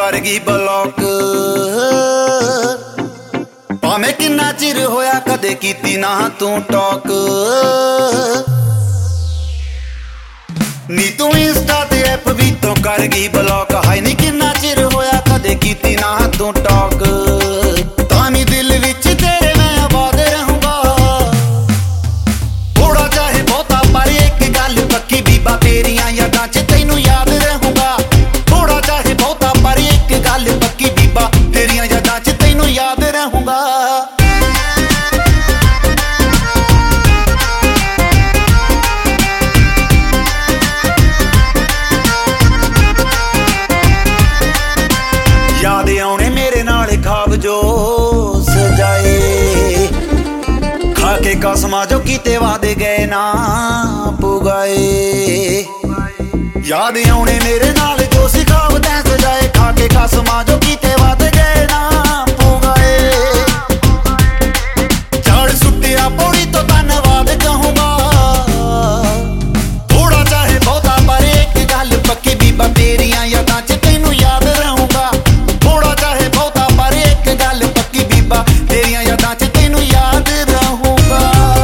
कर गई ब्लॉक भावें किन्ना चिर होया कदे कीती ना तू टॉक नी तू इंस्टा ते ऐप भी तो कर गई ब्लॉक हाय नी किन्ना चिर होया कदे कीती ना तू टॉक तामी दिल विच तेरे मैं आबाद रहूंगा थोड़ा चाहे बहुता पर एक गल पक्की बीबा तेरियां यादां च तैनू याद रहूंगा थोड़ा चाहे बहुता पर एक गल पक्की बीबा तेरियां यादां च तैनू याद रहूंगा याद आने मेरे नाल ख्वाब जो सजाए खाके कसमा जो कीते वादे गए ना पुगाए याद आने मेरे नाल जो सी ख्वाब तैं सजाए खाके कसमा जो कीते वादे गए ना पुगाए झाड़ सुट्टिया पौड़ी तो धन्नवाद कहूंगा थोड़ा चाहे बहुता पर एक गल पक्की बीबा तेरियां यादां च तैनू याद रहूंगा थोड़ा चाहे बहुता पर एक गल पक्की बीबा तेरियां यादां च तैनू याद रहूंगा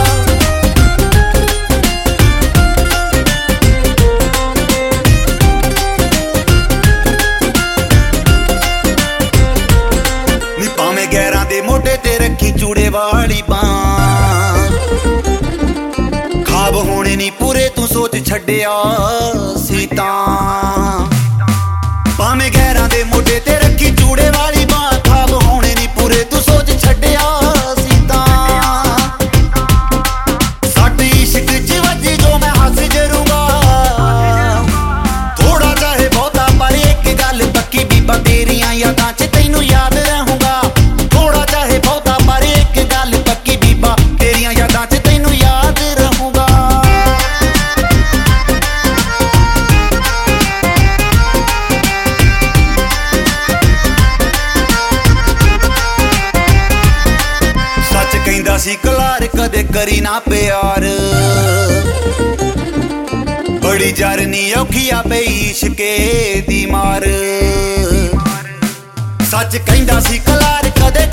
नी भावें गैरां दे मोढे ते रखी चूड़े वाली बां ख्वाब होने नी पूरे तू सोच छड्डिया सी तां भावें गैरां दे मोढे ते रखी चूड़े वाली बां ख्वाब होने नी पूरे तू सोच छड्डिया सी तां सट इश्क च वजी जो मैं हस जरूंगा थोड़ा चाहे बहुता पर एक गल पक्की बीबा तेरियां यादां च तैनू याद रहूंगा थोड़ा चाहे बहुता पर एक गल पक्की बीबा तेरियां यादां च तैनू याद रहूंगा सच कहंदा सी कलार कदे करी ना प्यार बड़ी जरनी औखी आ पई इश्के दी मार सच कहंदा सी कलार कदे